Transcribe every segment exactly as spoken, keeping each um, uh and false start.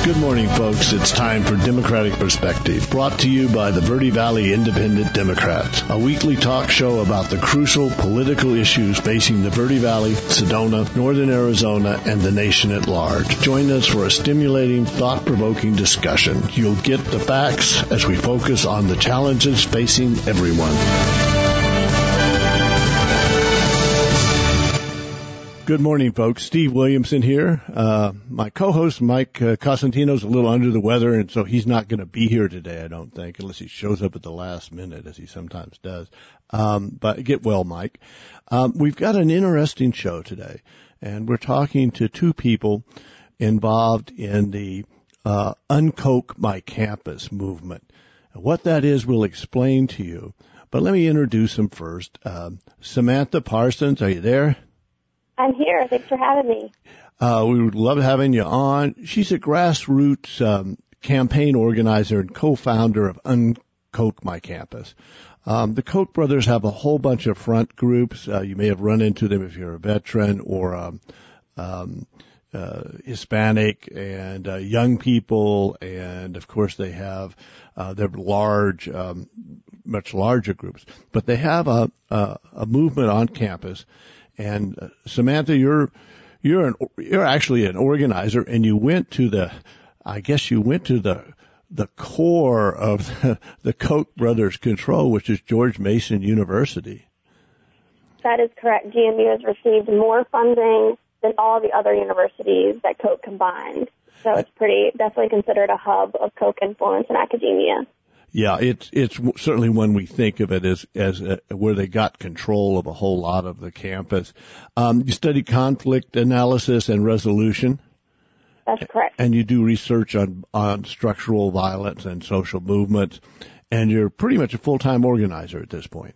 Good morning, folks. It's time for Democratic Perspective, brought to you by the Verde Valley Independent Democrats, a weekly talk show about the crucial political issues facing the Verde Valley, Sedona, Northern Arizona, and the nation at large. Join us for a stimulating, thought-provoking discussion. You'll get the facts as we focus on the challenges facing everyone. Good morning, folks. Steve Williamson here. Uh, my co-host, Mike uh, Cosentino, is a little under the weather, and so he's not going to be here today, I don't think, unless he shows up at the last minute, as he sometimes does. Um, but get well, Mike. Um, we've got an interesting show today, and we're talking to two people involved in the uh, Uncoke My Campus movement. What that is, we'll explain to you. But let me introduce them first. Um, Samantha Parsons, are you there? I'm here. Thanks for having me. Uh, we would love having you on. She's a grassroots um, campaign organizer and co-founder of Uncoke My Campus. Um, the Koch brothers have a whole bunch of front groups. Uh, you may have run into them if you're a veteran or um, um, uh, Hispanic and uh, young people. And, of course, they have uh, they're large, um, much larger groups. But they have a, a, a movement on campus. And uh, Samantha, you're you're an you're actually an organizer, and you went to the, I guess you went to the the core of the, the Koch brothers' control, which is George Mason University. That is correct. G M U has received more funding than all the other universities that Koch combined. So it's pretty definitely considered a hub of Koch influence in academia. Yeah, it's it's certainly when we think of it as as a, where they got control of a whole lot of the campus. Um, you study conflict analysis and resolution. That's correct. And you do research on on structural violence and social movements, and you're pretty much a full-time organizer at this point.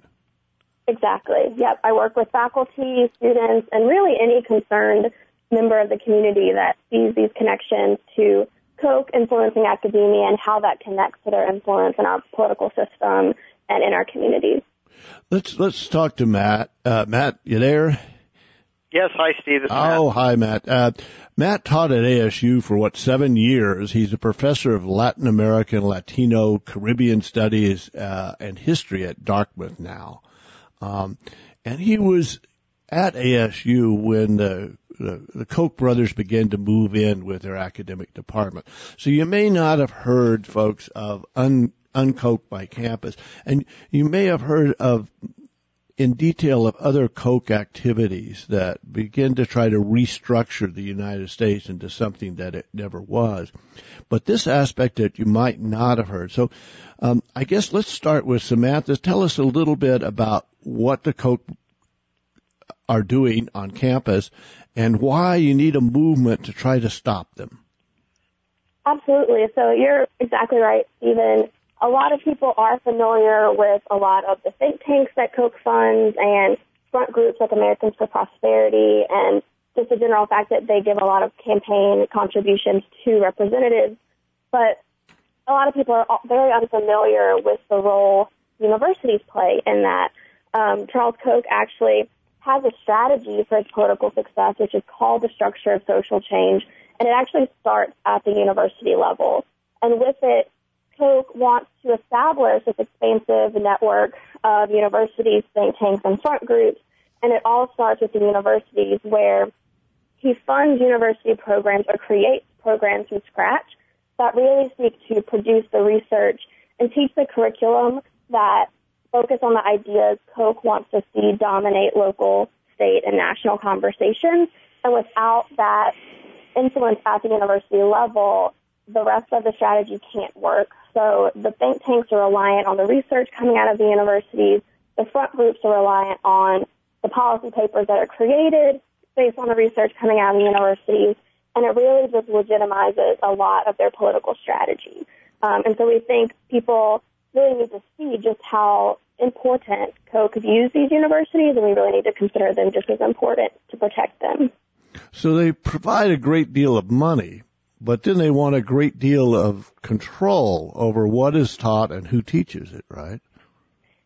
Exactly. Yep. I work with faculty, students, and really any concerned member of the community that sees these connections to Koch influencing academia and how that connects to their influence in our political system and in our communities. Let's let's talk to Matt. Uh, Matt, you there? Yes. Hi, Steve. It's oh, Matt. hi, Matt. Uh, Matt taught at A S U for, what, seven years. He's a professor of Latin American, Latino, Caribbean studies uh, and history at Dartmouth now. Um, and he was at A S U when the The, the Koch brothers began to move in with their academic department. So you may not have heard, folks, of Un, Uncoke My Campus, and you may have heard of, in detail, of other Koch activities that begin to try to restructure the United States into something that it never was. But this aspect that you might not have heard. So um, I guess let's start with Samantha. Tell us a little bit about what the Koch are doing on campus and why you need a movement to try to stop them. Absolutely. So you're exactly right, Stephen. A lot of people are familiar with a lot of the think tanks that Koch funds and front groups like Americans for Prosperity, and just the general fact that they give a lot of campaign contributions to representatives. But a lot of people are very unfamiliar with the role universities play in that. Um, Charles Koch actually has a strategy for its political success, which is called the structure of social change, and it actually starts at the university level. And with it, Koch wants to establish this expansive network of universities, think tanks, and front groups, and it all starts with the universities, where he funds university programs or creates programs from scratch that really seek to produce the research and teach the curriculum that focus on the ideas Koch wants to see dominate local, state, and national conversations. And without that influence at the university level, the rest of the strategy can't work. So the think tanks are reliant on the research coming out of the universities. The front groups are reliant on the policy papers that are created based on the research coming out of the universities. And it really just legitimizes a lot of their political strategy. Um, and so we think people really need to see just how important Koch views these universities, and we really need to consider them just as important to protect them. So they provide a great deal of money, but then they want a great deal of control over what is taught and who teaches it, right?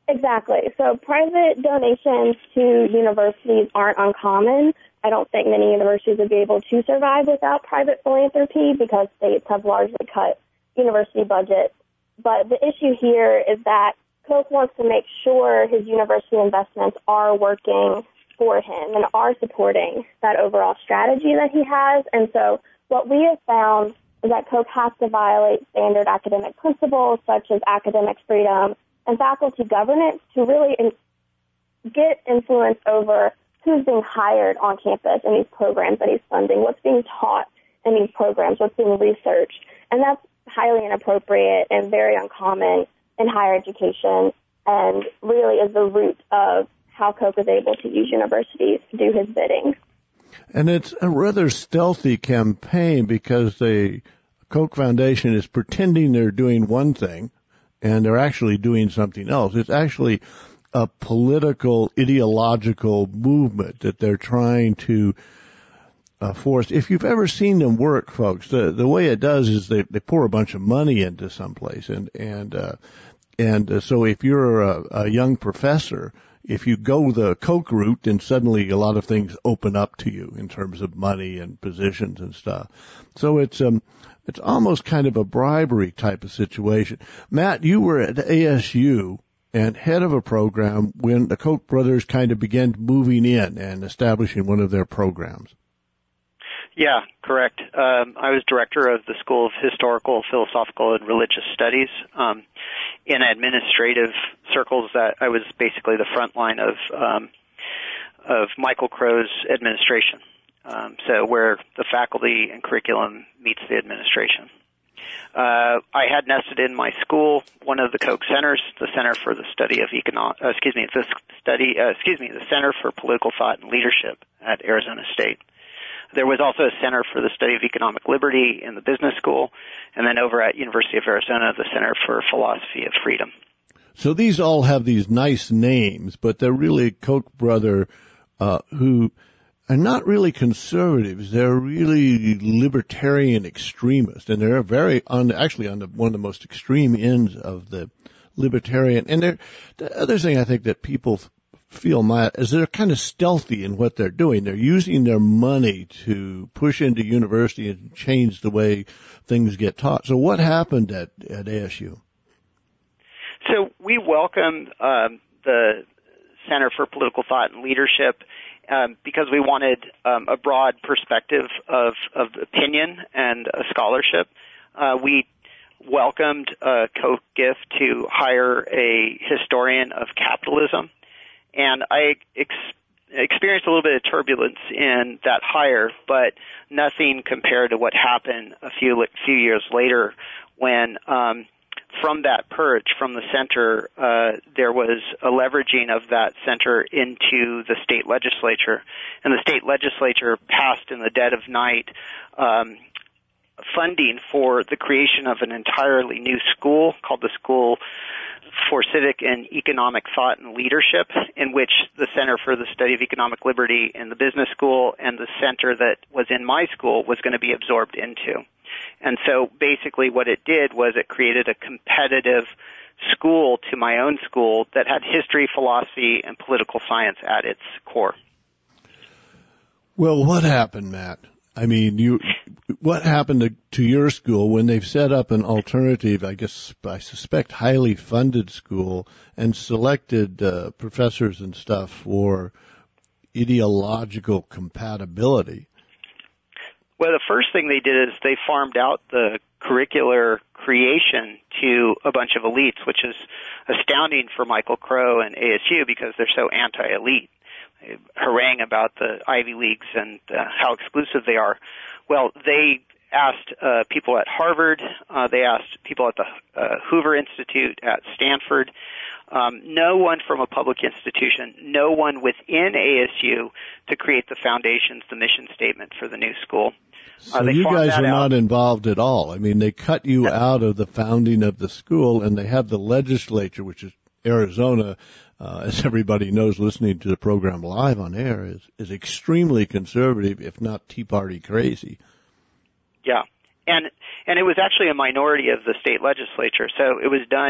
Exactly. So private donations to universities aren't uncommon. I don't think many universities would be able to survive without private philanthropy because states have largely cut university budgets. But the issue here is that Koch wants to make sure his university investments are working for him and are supporting that overall strategy that he has. And so what we have found is that Koch has to violate standard academic principles such as academic freedom and faculty governance to really in- get influence over who's being hired on campus in these programs that he's funding, what's being taught in these programs, what's being researched. And that's highly inappropriate and very uncommon in higher education and really is the root of how Koch is able to use universities to do his bidding. And it's a rather stealthy campaign because the Koch Foundation is pretending they're doing one thing and they're actually doing something else. It's actually a political, ideological movement that they're trying to uh, force. If you've ever seen them work, folks, the the way it does is they they pour a bunch of money into someplace, and and uh, and uh, so if you're a, a young professor, if you go the Koch route, then suddenly a lot of things open up to you in terms of money and positions and stuff. So it's um it's almost kind of a bribery type of situation. Matt, you were at A S U and head of a program when the Koch brothers kind of began moving in and establishing one of their programs. Yeah, correct. Um, I was director of the School of Historical, Philosophical, and Religious Studies. Um, in administrative circles, that I was basically the front line of um, of Michael Crow's administration. Um, so where the faculty and curriculum meets the administration. Uh, I had nested in my school one of the Koch centers, the Center for the Study of Economic, uh, excuse me, the study, uh, excuse me, the Center for Political Thought and Leadership at Arizona State. There was also a Center for the Study of Economic Liberty in the business school, and then over at University of Arizona, the Center for Philosophy of Freedom. So these all have these nice names, but they're really Koch brother uh, who are not really conservatives. They're really libertarian extremists, and they're very on actually on the, one of the most extreme ends of the libertarian. And they're, the other thing I think that people feel my, is they're kind of stealthy in what they're doing. They're using their money to push into university and change the way things get taught. So what happened at, at A S U? So we welcomed um, the Center for Political Thought and Leadership um, because we wanted um, a broad perspective of, of opinion and uh, scholarship. Uh, we welcomed uh, Koch Gift to hire a historian of capitalism. And I ex- experienced a little bit of turbulence in that hire, but nothing compared to what happened a few few years later when um, from that purge, from the center, uh, there was a leveraging of that center into the state legislature. And the state legislature passed in the dead of night um, funding for the creation of an entirely new school called the School for Civic and Economic Thought and Leadership, in which the Center for the Study of Economic Liberty in the business school and the center that was in my school was going to be absorbed into. And so basically what it did was it created a competitive school to my own school that had history, philosophy, and political science at its core. Well, what happened, Matt? I mean, you, what happened to, to your school when they've set up an alternative, I guess, I suspect, highly funded school and selected uh, professors and stuff for ideological compatibility? Well, the first thing they did is they farmed out the curricular creation to a bunch of elites, which is astounding for Michael Crow and A S U because they're so anti-elite. They harangue about the Ivy Leagues and uh, how exclusive they are. Well, they asked uh, people at Harvard, uh, they asked people at the uh, Hoover Institute, at Stanford, um, no one from a public institution, no one within A S U to create the foundations, the mission statement for the new school. So uh, you guys are not involved at all. I mean, they cut you no. out of the founding of the school, and they have the legislature, which is Arizona, uh, as everybody knows listening to the program live on air, is, is extremely conservative, if not Tea Party crazy. Yeah. And and it was actually a minority of the state legislature, so it was done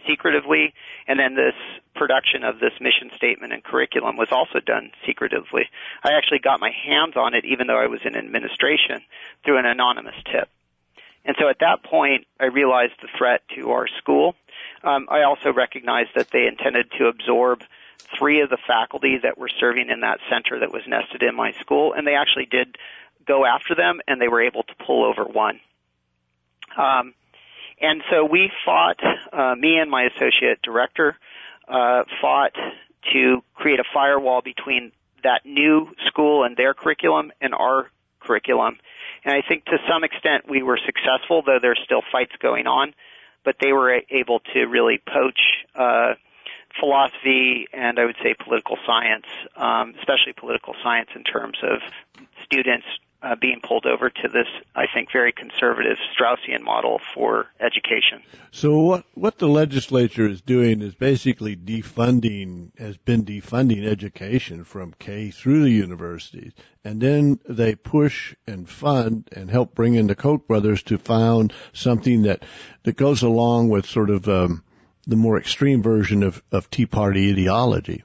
secretively, and then this production of this mission statement and curriculum was also done secretively. I actually got my hands on it, even though I was in administration, through an anonymous tip. And so at that point, I realized the threat to our school. Um, I also recognized that they intended to absorb three of the faculty that were serving in that center that was nested in my school, and they actually did go after them, and they were able to pull over one. Um, and so we fought, uh, me and my associate director, uh, fought to create a firewall between that new school and their curriculum and our curriculum. And I think to some extent we were successful, though there's still fights going on, but they were able to really poach uh, philosophy and I would say political science, um, especially political science in terms of students uh, being pulled over to this, I think, very conservative Straussian model for education. So what what the legislature is doing is basically defunding, has been defunding education from K through the universities. And then they push and fund and help bring in the Koch brothers to found something that, that goes along with sort of um, the more extreme version of, of Tea Party ideology.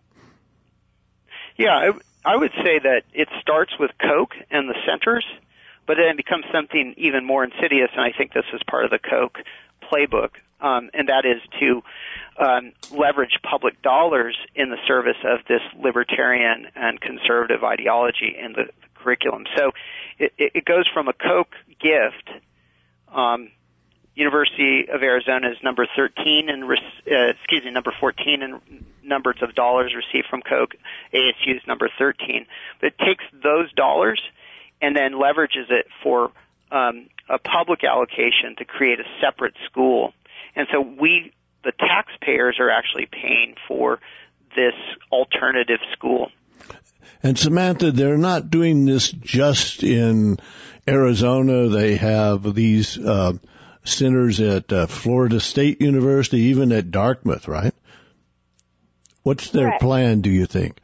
Yeah, I, I would say that it starts with Koch and the centers, but then it becomes something even more insidious, and I think this is part of the Koch playbook, um, and that is to um, leverage public dollars in the service of this libertarian and conservative ideology in the curriculum. So it, it goes from a Koch gift. Um, University of Arizona is number thirteen and uh, excuse me, number fourteen in numbers of dollars received from Koch. A S U is number thirteen. But it takes those dollars and then leverages it for um, a public allocation to create a separate school. And so we, the taxpayers, are actually paying for this alternative school. And Samantha, they're not doing this just in Arizona. They have these uh, centers at uh, Florida State University, even at Dartmouth, right? What's their right. plan, do you think?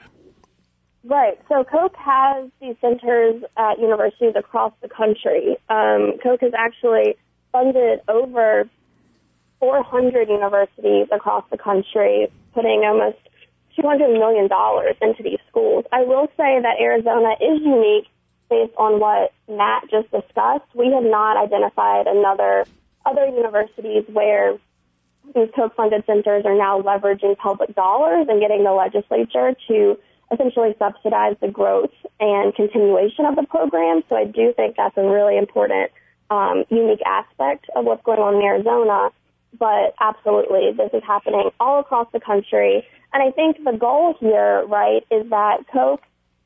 Right. So Koch has these centers at universities across the country. Um, Koch has actually funded over four hundred universities across the country, putting almost two hundred million dollars into these schools. I will say that Arizona is unique based on what Matt just discussed. We have not identified another other universities where these Koch-funded centers are now leveraging public dollars and getting the legislature to essentially subsidize the growth and continuation of the program. So I do think that's a really important, um, unique aspect of what's going on in Arizona. But absolutely, this is happening all across the country. And I think the goal here, right, is that Koch,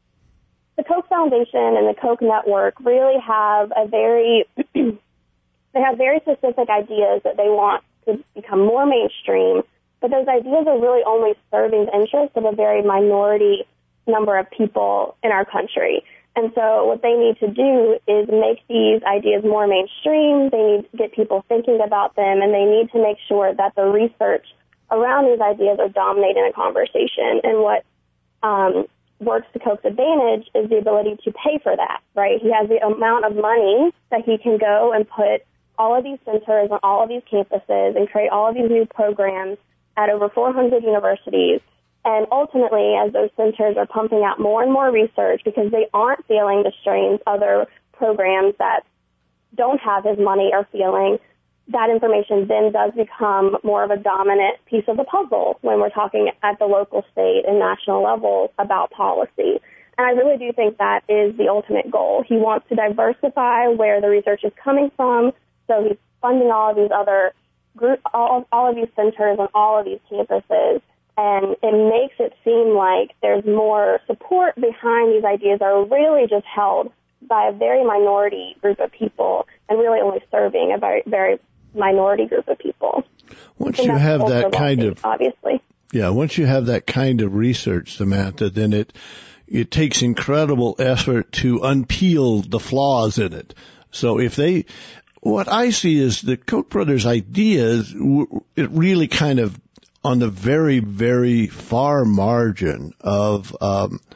the Koch Foundation and the Koch Network really have a very, they have very specific ideas that they want to become more mainstream, but those ideas are really only serving the interests of a very minority number of people in our country. And so what they need to do is make these ideas more mainstream. They need to get people thinking about them, and they need to make sure that the research around these ideas are dominating a conversation. And what um, works to Koch's advantage is the ability to pay for that, right? He has the amount of money that he can go and put all of these centers on all of these campuses and create all of these new programs at over four hundred universities. And ultimately, as those centers are pumping out more and more research because they aren't feeling the strains other programs that don't have his money are feeling, that information then does become more of a dominant piece of the puzzle when we're talking at the local, state, and national level about policy. And I really do think that is the ultimate goal. He wants to diversify where the research is coming from, so he's funding all of these other group, all, all of these centers on all of these campuses. And it makes it seem like there's more support behind these ideas that are really just held by a very minority group of people and really only serving a very, very minority group of people. Once you have that kind of, obviously. Yeah, once you have that kind of research, Samantha, then it, it takes incredible effort to unpeel the flaws in it. So if they, what I see is the Koch brothers' ideas, it really kind of on the very, very far margin of um,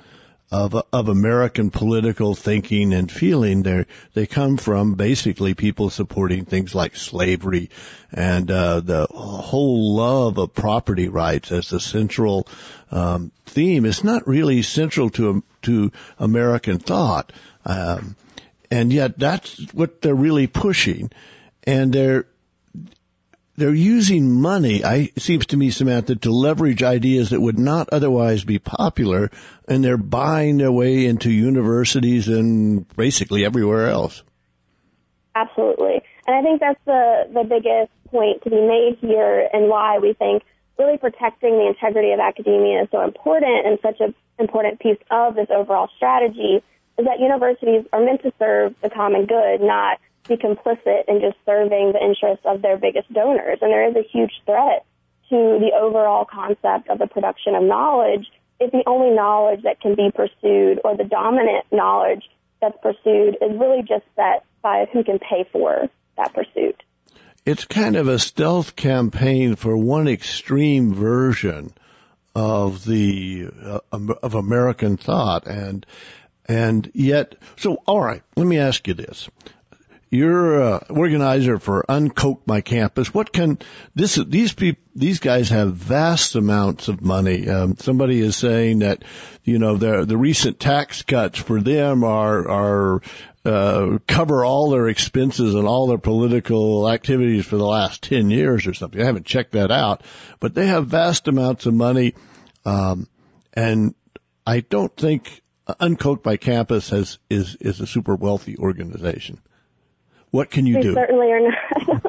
of of American political thinking and feeling. They they come from basically people supporting things like slavery and uh, the whole love of property rights as the central um, theme. It's not really central to to American thought, um, and yet that's what they're really pushing, and they're. They're using money, I, it seems to me, Samantha, to leverage ideas that would not otherwise be popular, and they're buying their way into universities and basically everywhere else. Absolutely. And I think that's the, the biggest point to be made here, and why we think really protecting the integrity of academia is so important and such an important piece of this overall strategy, is that universities are meant to serve the common good, not be complicit in just serving the interests of their biggest donors. And there is a huge threat to the overall concept of the production of knowledge if the only knowledge that can be pursued, or the dominant knowledge that's pursued, is really just set by who can pay for that pursuit. It's kind of a stealth campaign for one extreme version of the uh, of American thought, and and yet, so all right, let me ask you this. You're an organizer for Uncoke My Campus. What can this? These people, these guys have vast amounts of money. Um, somebody is saying that, you know, the the recent tax cuts for them are are uh, cover all their expenses and all their political activities for the last ten years or something. I haven't checked that out, but they have vast amounts of money, um, and I don't think Uncoke My Campus has is is a super wealthy organization. What can you they do? Certainly are not.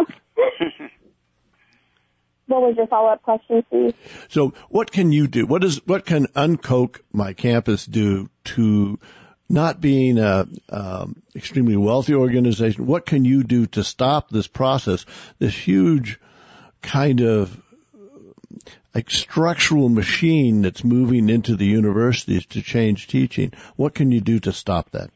What was your follow-up question, Steve? So what can you do? What is what can Uncoke My Campus do to, not being a um, extremely wealthy organization, what can you do to stop this process, this huge kind of like structural machine that's moving into the universities to change teaching? What can you do to stop that?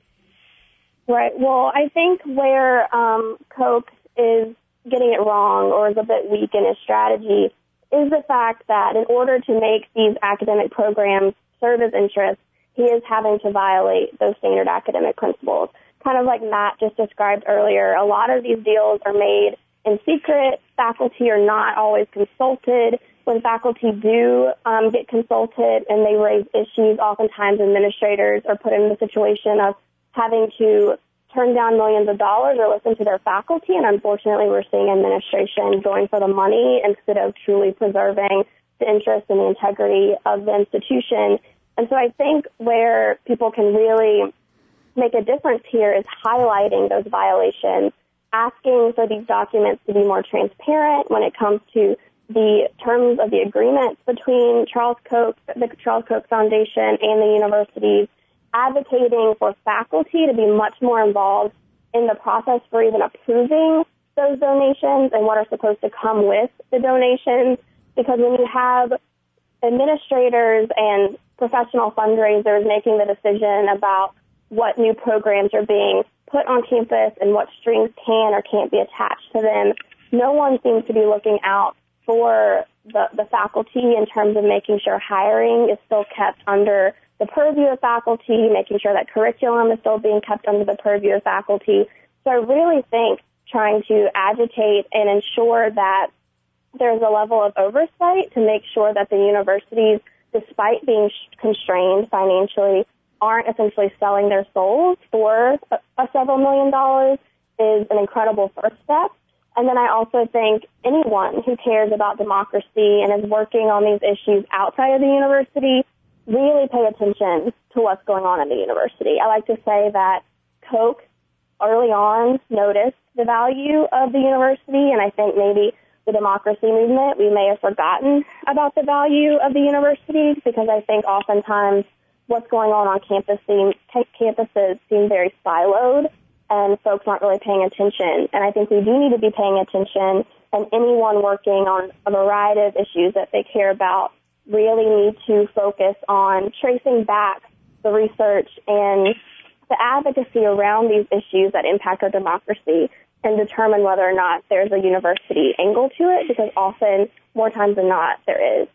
Right. Well, I think where um, Koch is getting it wrong, or is a bit weak in his strategy, is the fact that in order to make these academic programs serve his interests, he is having to violate those standard academic principles. Kind of like Matt just described earlier, a lot of these deals are made in secret. Faculty are not always consulted. When faculty do um, get consulted and they raise issues, oftentimes administrators are put in the situation of having to turn down millions of dollars or listen to their faculty. And unfortunately, we're seeing administration going for the money instead of truly preserving the interest and the integrity of the institution. And so I think where people can really make a difference here is highlighting those violations, asking for these documents to be more transparent when it comes to the terms of the agreements between Charles Koch, the Charles Koch Foundation, and the universities, advocating for faculty to be much more involved in the process for even approving those donations and what are supposed to come with the donations. Because when you have administrators and professional fundraisers making the decision about what new programs are being put on campus and what strings can or can't be attached to them, no one seems to be looking out for the, the faculty in terms of making sure hiring is still kept under the purview of faculty, making sure that curriculum is still being kept under the purview of faculty. So I really think trying to agitate and ensure that there's a level of oversight to make sure that the universities, despite being constrained financially, aren't essentially selling their souls for a, a several million dollars is an incredible first step. And then I also think anyone who cares about democracy and is working on these issues outside of the university really pay attention to what's going on in the university. I like to say that Koch early on noticed the value of the university, and I think maybe the democracy movement, we may have forgotten about the value of the university, because I think oftentimes what's going on on campus seem, campuses seem very siloed, and folks aren't really paying attention. And I think we do need to be paying attention, and anyone working on a variety of issues that they care about really need to focus on tracing back the research and the advocacy around these issues that impact our democracy and determine whether or not there's a university angle to it, because often, more times than not, there is.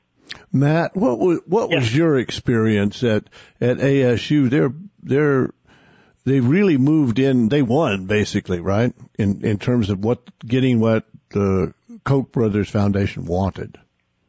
Matt, what was what yes. was your experience at at A S U? They're they're they really moved in. They won basically, right? In in terms of what getting what the Koch brothers Foundation wanted.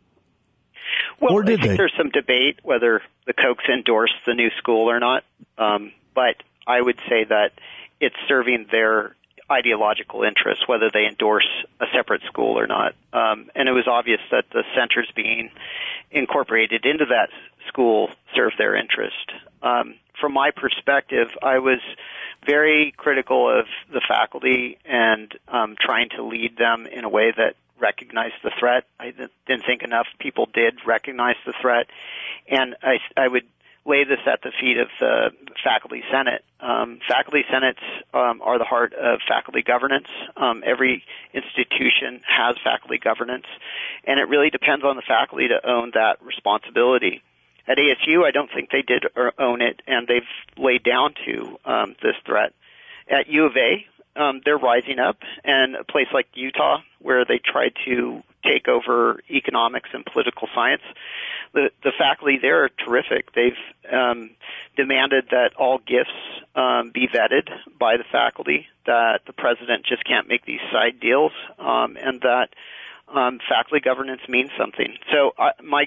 Well, or did I think they? There's some debate whether the Kochs endorsed the new school or not. Um, but I would say that it's serving their ideological interests, whether they endorse a separate school or not. Um, and it was obvious that the centers being incorporated into that school served their interest. Um, from my perspective, I was very critical of the faculty and um, trying to lead them in a way that recognized the threat. I didn't think enough people did recognize the threat. And I, I would lay this at the feet of the faculty senate. Um, faculty senates um, are the heart of faculty governance. Um, every institution has faculty governance, and it really depends on the faculty to own that responsibility. At A S U, I don't think they did own it, and they've laid down to um, this threat. At U of A, um, they're rising up, and a place like Utah, where they tried to take over economics and political science, the, the faculty there are terrific. They've um, demanded that all gifts um, be vetted by the faculty, that the president just can't make these side deals, um, and that um, faculty governance means something. So uh, my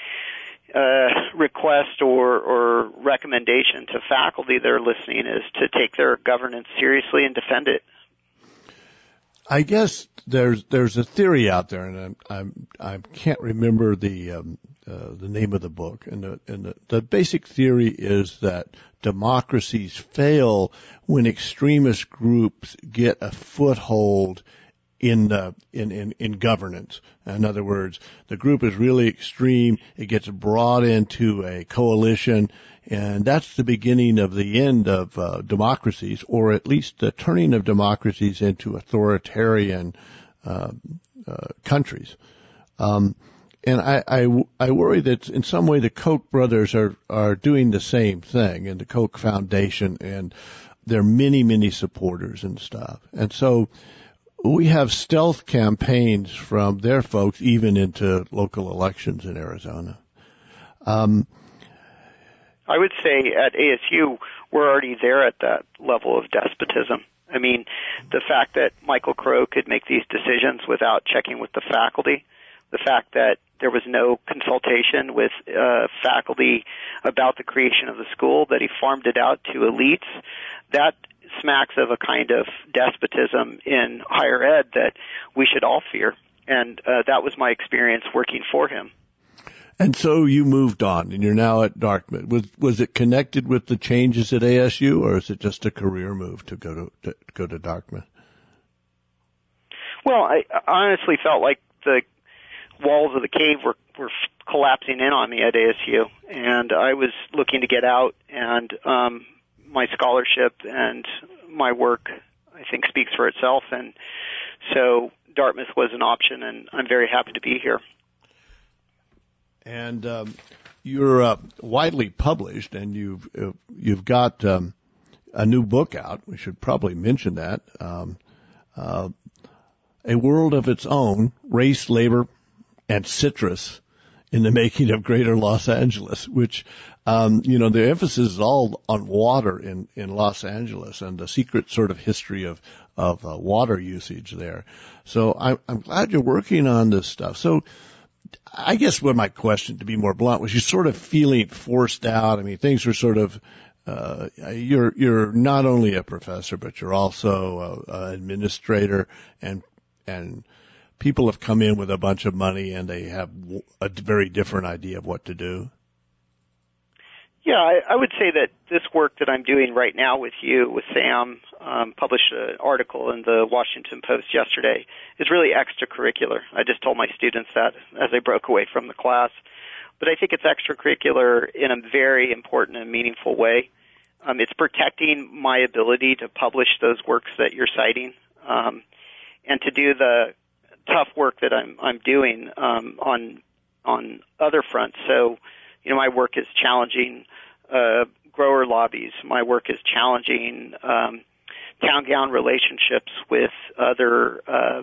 uh, request or, or recommendation to faculty that are listening is to take their governance seriously and defend it. I guess there's there's a theory out there, and I'm, I'm I can't remember the um, uh, the name of the book, and the and the, the basic theory is that democracies fail when extremist groups get a foothold in the in, in in governance. In other words, the group is really extreme; it gets brought into a coalition. And that's the beginning of the end of uh, democracies, or at least the turning of democracies into authoritarian uh, uh, countries. Um, and I, I, I worry that in some way the Koch brothers are, are doing the same thing, and the Koch Foundation, and there are many, many supporters and stuff. And so we have stealth campaigns from their folks even into local elections in Arizona. Um, I would say at A S U, we're already there at that level of despotism. I mean, the fact that Michael Crow could make these decisions without checking with the faculty, the fact that there was no consultation with uh, faculty about the creation of the school, that he farmed it out to elites, that smacks of a kind of despotism in higher ed that we should all fear. And uh, that was my experience working for him. And so you moved on, and you're now at Dartmouth. Was was it connected with the changes at A S U, or is it just a career move to go to, to go to Dartmouth? Well, I honestly felt like the walls of the cave were were collapsing in on me at A S U, and I was looking to get out. And um, my scholarship and my work, I think, speaks for itself. And so Dartmouth was an option, and I'm very happy to be here. And um, you're uh, widely published, and you've uh, you've got um, a new book out. We should probably mention that. Um, uh, A World of Its Own, Race, Labor, and Citrus in the Making of Greater Los Angeles, which, um, you know, the emphasis is all on water in, in Los Angeles and the secret sort of history of, of uh, water usage there. So I'm, I'm glad you're working on this stuff. So I guess what my question, to be more blunt, was you sort of feeling forced out. I mean, things were sort of, uh, you're, you're not only a professor, but you're also an administrator, and, and people have come in with a bunch of money and they have a very different idea of what to do. Yeah, I, I would say that this work that I'm doing right now with you, with Sam, um, published an article in the Washington Post yesterday, is really extracurricular. I just told my students that as they broke away from the class. But I think it's extracurricular in a very important and meaningful way. Um, it's protecting my ability to publish those works that you're citing, um, and to do the tough work that I'm, I'm doing um, on on other fronts. So, you know, my work is challenging uh, grower lobbies. My work is challenging um, town-gown relationships with other uh,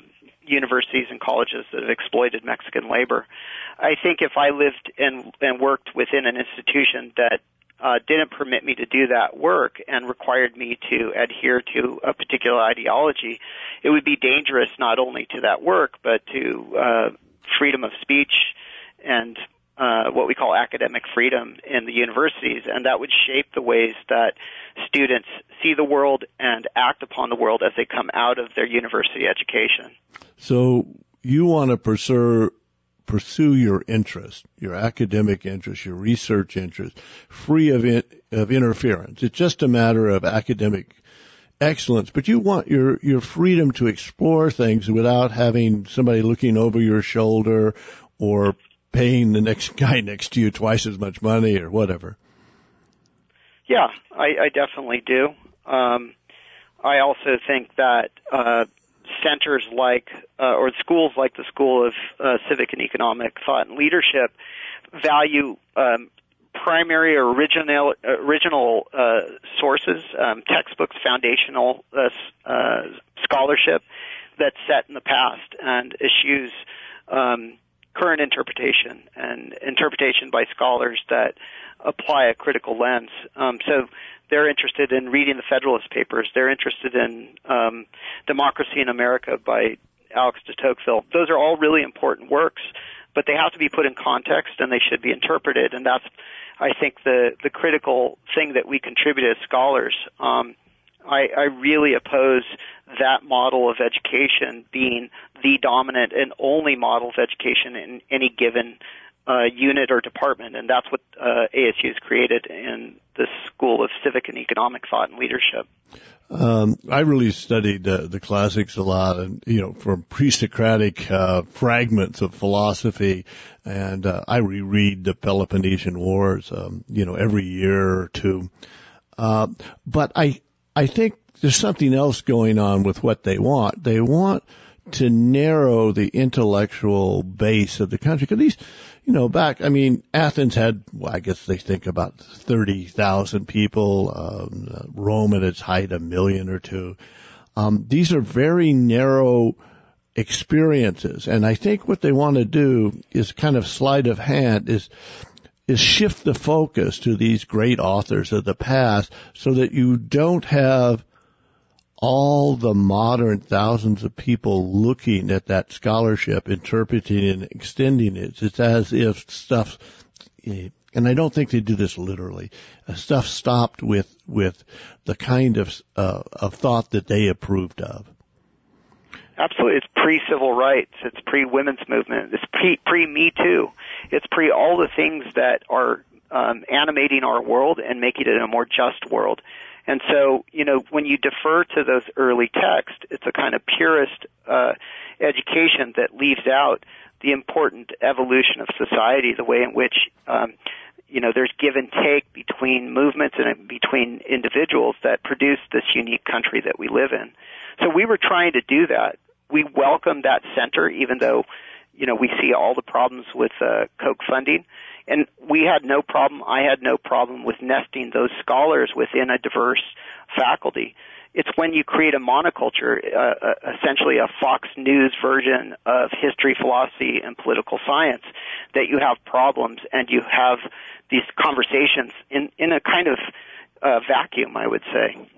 universities and colleges that have exploited Mexican labor. I think if I lived and, and worked within an institution that uh, didn't permit me to do that work and required me to adhere to a particular ideology, it would be dangerous not only to that work, but to uh, freedom of speech and uh, what we call academic freedom in the universities, and that would shape the ways that students see the world and act upon the world as they come out of their university education. So you want to pursue pursue your interest, your academic interest, your research interest, free of in, of interference. It's just a matter of academic excellence, but you want your your freedom to explore things without having somebody looking over your shoulder or paying the next guy next to you twice as much money or whatever. Yeah, I, I definitely do. Um, I also think that uh, centers like, uh, or schools like the School of uh, Civic and Economic Thought and Leadership value um, primary or original, original uh, sources, um, textbooks, foundational uh, uh, scholarship that's set in the past and eschews um, current interpretation and interpretation by scholars that apply a critical lens. Um, so they're interested in reading the Federalist Papers. They're interested in um, Democracy in America by Alex de Tocqueville. Those are all really important works, but they have to be put in context and they should be interpreted. And that's, I think, the, the critical thing that we contribute as scholars. Um, I, I really oppose that model of education being the dominant and only model of education in any given uh, unit or department, and that's what uh, A S U has created in the School of Civic and Economic Thought and Leadership. Um, I really studied uh, the classics a lot, and you know, from pre-Socratic uh, fragments of philosophy, and uh, I reread the Peloponnesian Wars, um, you know, every year or two. Uh, but I, I think there's something else going on with what they want. They want to narrow the intellectual base of the country. Because these, you know, back, I mean, Athens had, well, I guess they think about thirty thousand people, um, Rome at its height, a million or two. Um, these are very narrow experiences. And I think what they want to do is kind of sleight of hand is, is shift the focus to these great authors of the past so that you don't have all the modern thousands of people looking at that scholarship, interpreting and extending it. It's as if stuff, and I don't think they do this literally, stuff stopped with, with the kind of, uh, of thought that they approved of. Absolutely. It's pre-civil rights. It's pre-women's movement. It's pre, pre-Me Too. It's pre all the things that are um, animating our world and making it a more just world. And so, you know, when you defer to those early texts, it's a kind of purist uh, education that leaves out the important evolution of society, the way in which, um, you know, there's give and take between movements and between individuals that produce this unique country that we live in. So we were trying to do that. We welcome that center, even though, you know, we see all the problems with uh, Koch funding. And we had no problem, I had no problem with nesting those scholars within a diverse faculty. It's when you create a monoculture, uh, essentially a Fox News version of history, philosophy, and political science, that you have problems and you have these conversations in, in a kind of uh, vacuum, I would say.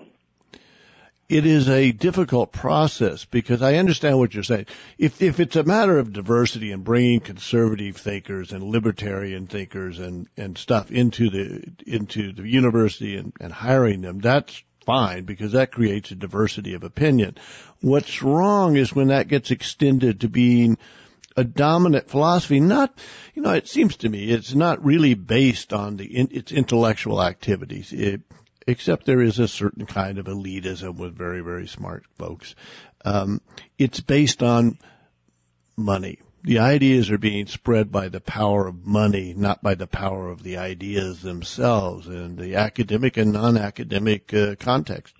It is a difficult process because I understand what you're saying. If if it's a matter of diversity and bringing conservative thinkers and libertarian thinkers and, and stuff into the into the university and, and hiring them, that's fine because that creates a diversity of opinion. What's wrong is when that gets extended to being a dominant philosophy. Not, you know, it seems to me it's not really based on the in, its intellectual activities. It, Except there is a certain kind of elitism with very, very smart folks. Um, it's based on money. The ideas are being spread by the power of money, not by the power of the ideas themselves and the academic and non-academic uh, context.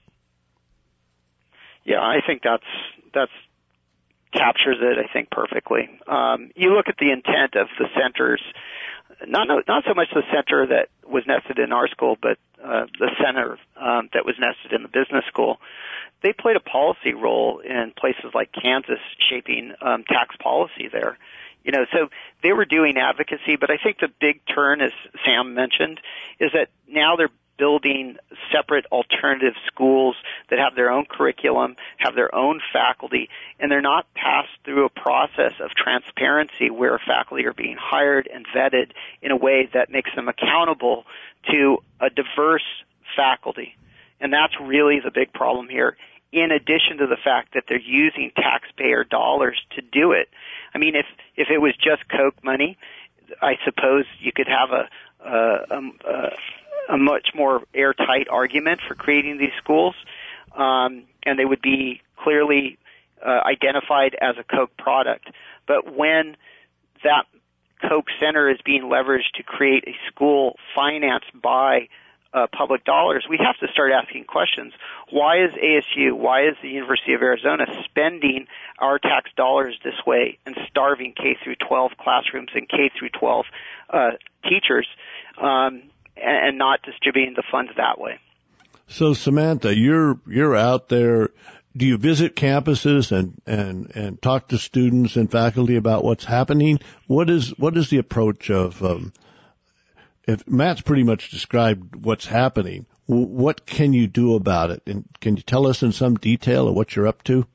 Yeah, I think that's that's captures it, I think, perfectly. Um, you look at the intent of the centers. Not not so much the center that was nested in our school, but uh, the center um, that was nested in the business school. they played a policy role in places like Kansas shaping um, tax policy there. You know, so they were doing advocacy, but I think the big turn, as Sam mentioned, is that now they're building separate alternative schools that have their own curriculum, have their own faculty, and they're not passed through a process of transparency where faculty are being hired and vetted in a way that makes them accountable to a diverse faculty. And that's really the big problem here, in addition to the fact that they're using taxpayer dollars to do it. I mean, if, if it was just Koch money, I suppose you could have a, a, a, a much more airtight argument for creating these schools, um, and they would be clearly uh, identified as a Koch product. But when that Koch Center is being leveraged to create a school financed by uh, public dollars, we have to start asking questions. Why is A S U, why is the University of Arizona spending our tax dollars this way and starving K through twelve classrooms and K through twelve uh, teachers, um, and, and not distributing the funds that way? So, Samantha, you're you're out there. Do you visit campuses and, and, and talk to students and faculty about what's happening? What is what is the approach of um, if Matt's pretty much described what's happening, what can you do about it? And can you tell us in some detail of what you're up to?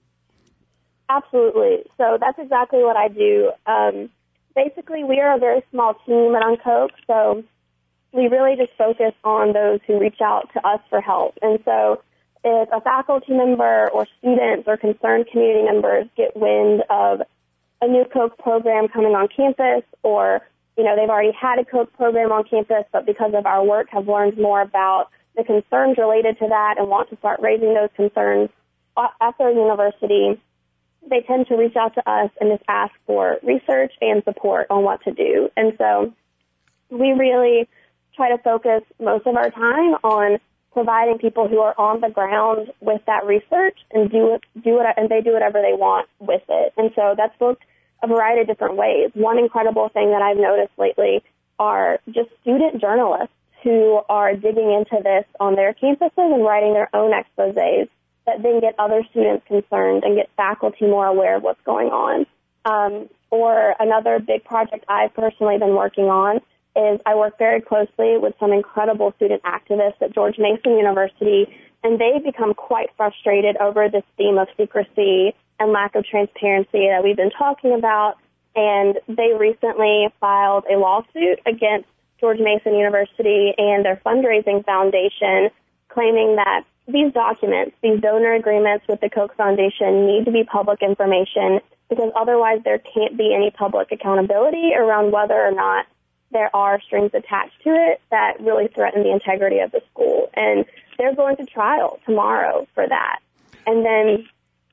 Absolutely. So that's exactly what I do. Um, basically, we are a very small team at Unkoch, so we really just focus on those who reach out to us for help. And so if a faculty member or students or concerned community members get wind of a new Koch program coming on campus, or, you know, they've already had a Koch program on campus, but because of our work have learned more about the concerns related to that and want to start raising those concerns at their university, they tend to reach out to us and just ask for research and support on what to do. And so we really try to focus most of our time on providing people who are on the ground with that research and do it, do it, and they do whatever they want with it. And so that's looked a variety of different ways. One incredible thing that I've noticed lately are just student journalists who are digging into this on their campuses and writing their own exposés that then get other students concerned and get faculty more aware of what's going on. Um, or another big project I've personally been working on is I work very closely with some incredible student activists at George Mason University, and they've become quite frustrated over this theme of secrecy and lack of transparency that we've been talking about. And they recently filed a lawsuit against George Mason University and their fundraising foundation, claiming that these documents, these donor agreements with the Koch Foundation, need to be public information because otherwise there can't be any public accountability around whether or not there are strings attached to it that really threaten the integrity of the school. And they're going to trial tomorrow for that. And then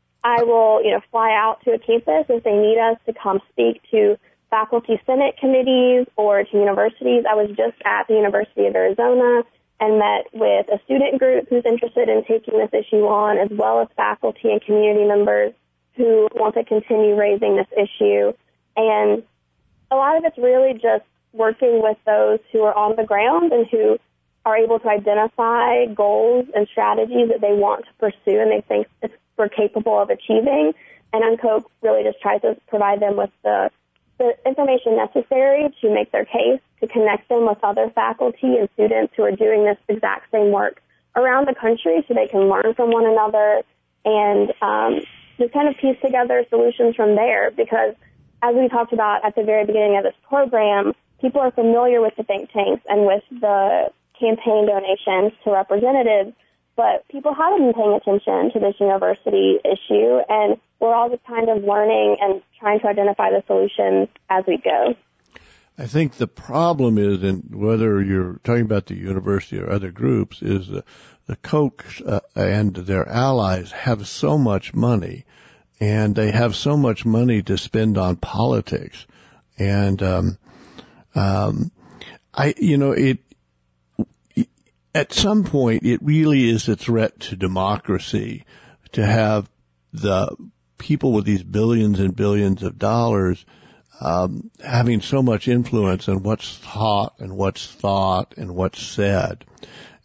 I will, you know, fly out to a campus if they need us to come speak to faculty senate committees or to universities. I was just at the University of Arizona and met with a student group who's interested in taking this issue on, as well as faculty and community members who want to continue raising this issue. And a lot of it's really just working with those who are on the ground and who are able to identify goals and strategies that they want to pursue and they think we're capable of achieving. And Unkoch really just tries to provide them with the, the information necessary to make their case, to connect them with other faculty and students who are doing this exact same work around the country so they can learn from one another and um, just kind of piece together solutions from there. Because as we talked about at the very beginning of this program, people are familiar with the think tanks and with the campaign donations to representatives, but people haven't been paying attention to this university issue, and we're all just kind of learning and trying to identify the solutions as we go. I think the problem is, and whether you're talking about the university or other groups, is the, the Koch uh, and their allies have so much money, and they have so much money to spend on politics. And um, um, I, you know, it, it at some point it really is a threat to democracy to have the people with these billions and billions of dollars Um, having so much influence on what's taught and what's thought and what's said.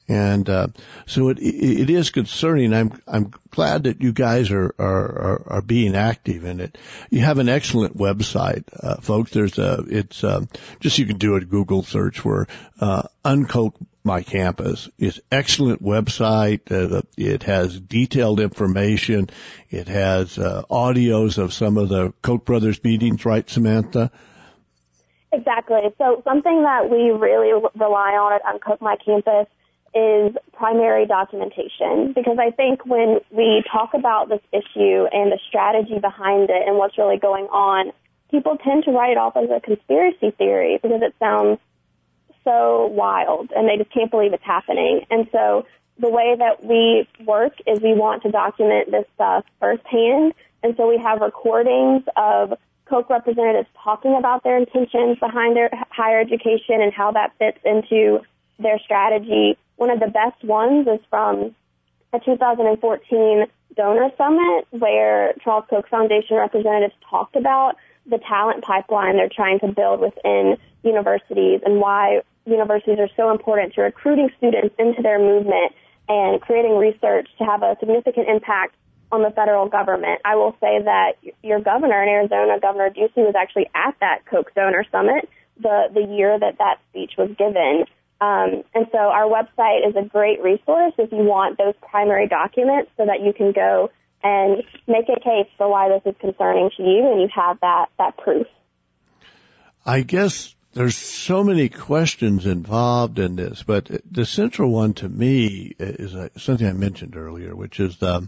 And uh, so it it is concerning. I'm I'm glad that you guys are are are being active in it. You have an excellent website, uh, folks. There's a it's um, just you can do a Google search for uh, Uncoke My Campus. It's excellent website. Uh, it has detailed information. It has uh, audios of some of the Koch brothers meetings, right, Samantha? Exactly. So something that we really rely on at Uncoke My Campus is primary documentation, because I think when we talk about this issue and the strategy behind it and what's really going on, people tend to write it off as a conspiracy theory because it sounds so wild and they just can't believe it's happening. And so the way that we work is we want to document this stuff firsthand. And so we have recordings of Koch representatives talking about their intentions behind their higher education and how that fits into their strategy. One of the best ones is from a two thousand fourteen donor summit where Charles Koch Foundation representatives talked about the talent pipeline they're trying to build within universities and why universities are so important to recruiting students into their movement and creating research to have a significant impact on the federal government. I will say that your governor in Arizona, Governor Ducey, was actually at that Koch donor summit the, the year that that speech was given. Um, and so our website is a great resource if you want those primary documents so that you can go and make a case for why this is concerning to you and you have that, that proof. I guess there's so many questions involved in this, but the central one to me is something I mentioned earlier, which is the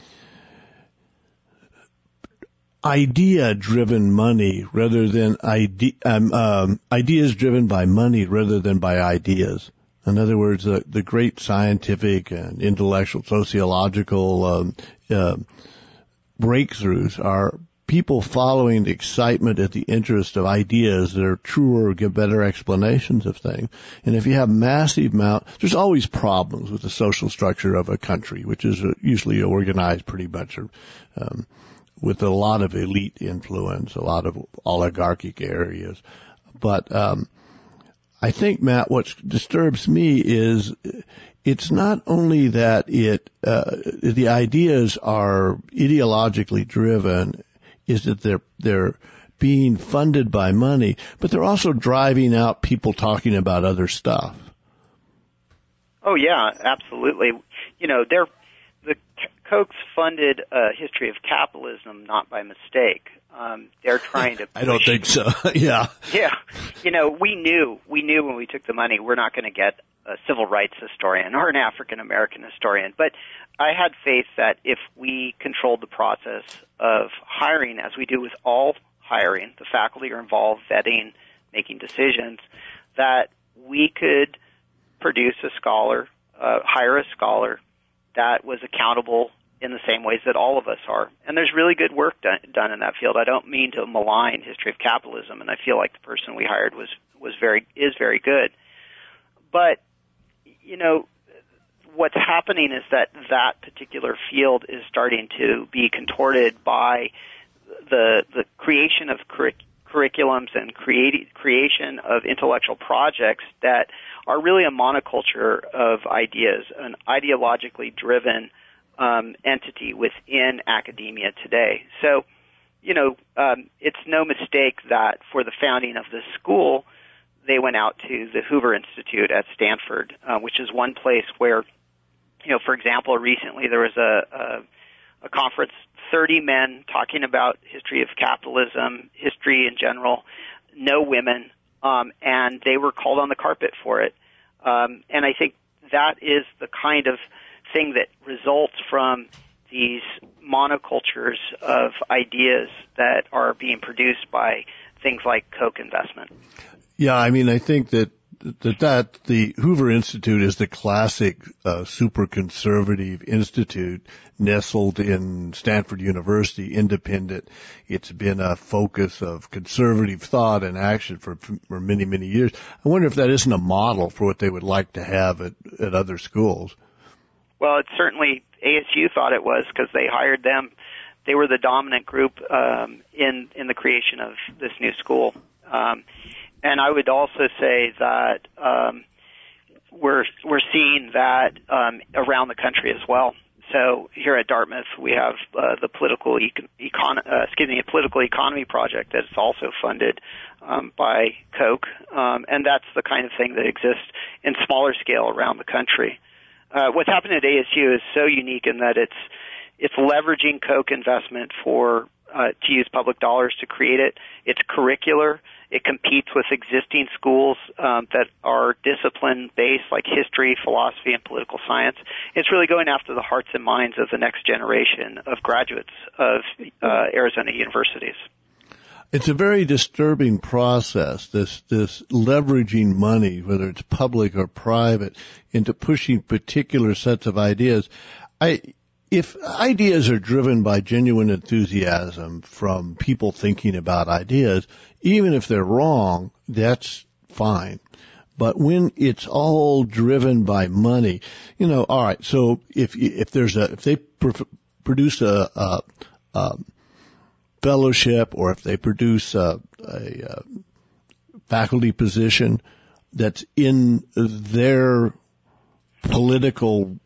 idea-driven money rather than ide- um, um, ideas driven by money rather than by ideas. In other words, the, the great scientific and intellectual, sociological um, uh, breakthroughs are people following the excitement and the interest of ideas that are truer or give better explanations of things. And if you have massive amount, there's always problems with the social structure of a country, which is usually organized pretty much um, with a lot of elite influence, a lot of oligarchic areas. But um, I think, Matt, what disturbs me is it's not only that it uh, the ideas are ideologically driven, is that they're they're being funded by money, but they're also driving out people talking about other stuff. Oh yeah, absolutely. You know, they're the Kochs funded a history of capitalism not by mistake. Um, they're trying to push, I don't think so. yeah. Yeah. You know, we knew, we knew when we took the money we're not going to get a civil rights historian or an African American historian. But I had faith that if we controlled the process of hiring, as we do with all hiring, the faculty are involved, vetting, making decisions, that we could produce a scholar, uh, hire a scholar that was accountable in the same ways that all of us are. And there's really good work done, done in that field. I don't mean to malign history of capitalism, and I feel like the person we hired was, was very, is very good. But, you know, what's happening is that that particular field is starting to be contorted by the, the creation of curric- curriculums and creati- creation of intellectual projects that are really a monoculture of ideas, an ideologically driven um, entity within academia today. So, you know, um, it's no mistake that for the founding of this school, they went out to the Hoover Institute at Stanford, uh, which is one place where, you know, for example, recently there was a, a, a conference, thirty men talking about history of capitalism, history in general, no women, um, and they were called on the carpet for it. Um, and I think that is the kind of thing that results from these monocultures of ideas that are being produced by things like Koch investment. Yeah, I mean, I think that that, that the Hoover Institute is the classic uh, super conservative institute nestled in Stanford University, independent. It's been a focus of conservative thought and action for, for many, many years. I wonder if that isn't a model for what they would like to have at, at other schools. Well, it's certainly A S U thought it was because they hired them. They were the dominant group um, in in the creation of this new school. Um, and I would also say that um, we're we're seeing that um, around the country as well. So here at Dartmouth, we have uh, the political econ- econ- uh, excuse me, a political economy project that's also funded um, by Koch, um, and that's the kind of thing that exists in smaller scale around the country. Uh, what's happened at A S U is so unique in that it's it's leveraging Koch investment for uh, to use public dollars to create it. It's curricular. It competes with existing schools um, that are discipline-based, like history, philosophy, and political science. It's really going after the hearts and minds of the next generation of graduates of uh, Arizona universities. It's a very disturbing process, this this leveraging money, whether it's public or private, into pushing particular sets of ideas. I If ideas are driven by genuine enthusiasm from people thinking about ideas, even if they're wrong, that's fine. But when it's all driven by money, you know, all right. So if if there's a if they pr- produce a, a, a fellowship, or if they produce a, a, a faculty position that's in their political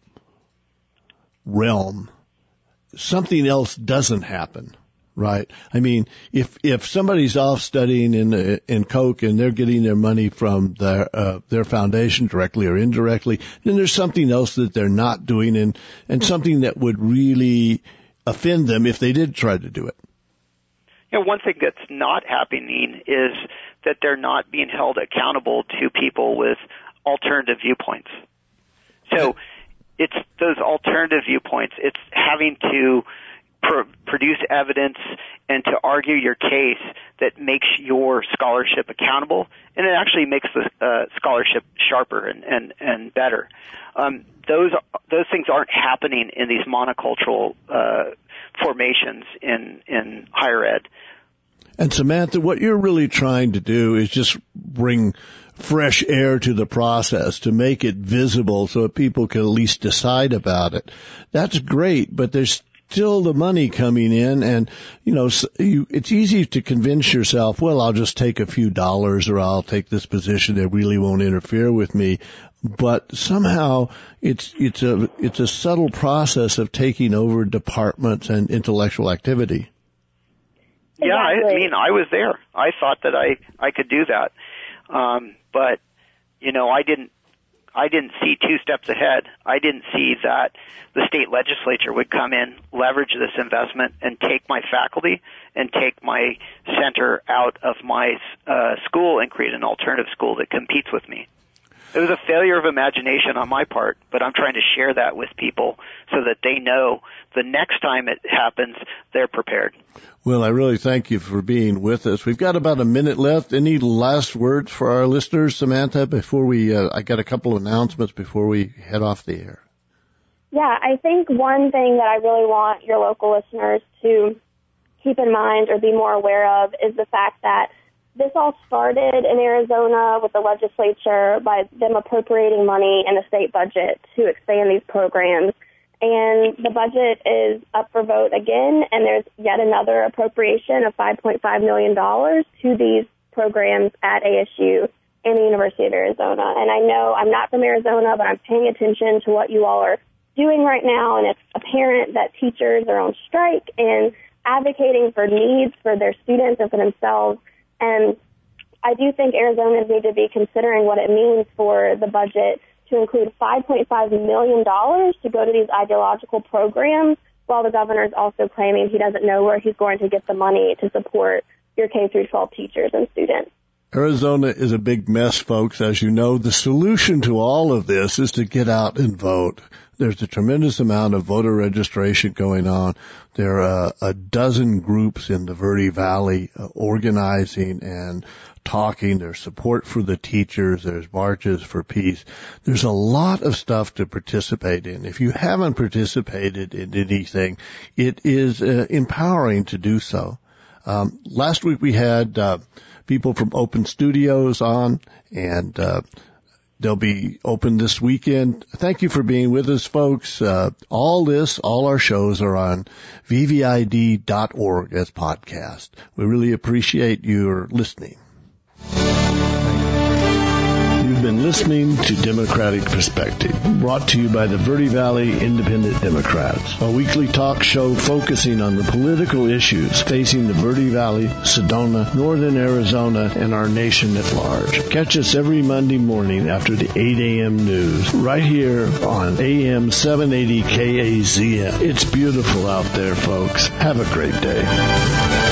realm, something else doesn't happen, right? I mean, if if somebody's off studying in in Koch and they're getting their money from their uh, their foundation directly or indirectly, then there's something else that they're not doing, and and something that would really offend them if they did try to do it. You know, one thing that's not happening is that they're not being held accountable to people with alternative viewpoints. So it's those alternative viewpoints. It's having to pr- produce evidence and to argue your case that makes your scholarship accountable, and it actually makes the uh, scholarship sharper and, and, and better. Um, those those things aren't happening in these monocultural uh, formations in, in higher ed. And Samantha, what you're really trying to do is just bring fresh air to the process, to make it visible so that people can at least decide about it. That's great, but there's still the money coming in, and, you know, you, it's easy to convince yourself, well, I'll just take a few dollars, or I'll take this position that really won't interfere with me. But somehow it's, it's a, it's a subtle process of taking over departments and intellectual activity. Yeah, I, I mean, I was there. I thought that I, I could do that. Um, but, you know, I didn't, I didn't see two steps ahead. I didn't see that the state legislature would come in, leverage this investment, and take my faculty and take my center out of my uh, school and create an alternative school that competes with me. It was a failure of imagination on my part, but I'm trying to share that with people so that they know the next time it happens, they're prepared. Well, I really thank you for being with us. We've got about a minute left. Any last words for our listeners, Samantha, before we, uh, I got a couple of announcements before we head off the air. Yeah, I think one thing that I really want your local listeners to keep in mind or be more aware of is the fact that this all started in Arizona with the legislature by them appropriating money in the state budget to expand these programs. And the budget is up for vote again, and there's yet another appropriation of five point five million dollars to these programs at A S U and the University of Arizona. And I know I'm not from Arizona, but I'm paying attention to what you all are doing right now, and it's apparent that teachers are on strike and advocating for needs for their students and for themselves. And I do think Arizonans need to be considering what it means for the budget to include five point five million dollars to go to these ideological programs, while the governor is also claiming he doesn't know where he's going to get the money to support your K through twelve teachers and students. Arizona is a big mess, folks. As you know, the solution to all of this is to get out and vote. There's a tremendous amount of voter registration going on. There are a dozen groups in the Verde Valley uh, organizing and talking. There's support for the teachers. There's marches for peace. There's a lot of stuff to participate in. If you haven't participated in anything, it is uh, empowering to do so. Um, last week we had uh, people from Open Studios on, and uh, they'll be open this weekend. Thank you for being with us, folks. Uh, all this, all our shows are on V V I D dot org as podcast. We really appreciate your listening. You You've been listening to Democratic Perspective, brought to you by the Verde Valley Independent Democrats, a weekly talk show focusing on the political issues facing the Verde Valley, Sedona, Northern Arizona, and our nation at large. Catch us every Monday morning after the eight a.m. news, right here on A M seven eighty K A Z M. It's beautiful out there, folks. Have a great day.